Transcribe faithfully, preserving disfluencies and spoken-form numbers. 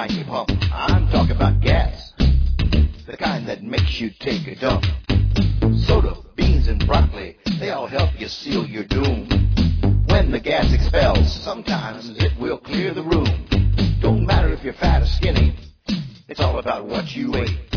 frankly pump. I'm talking about gas, the kind that makes you take a dump. Soda, beans, and broccoli, they all help you seal your doom. When the gas expels, sometimes it will clear the room. Don't matter if you're fat or skinny, it's all about what you ate.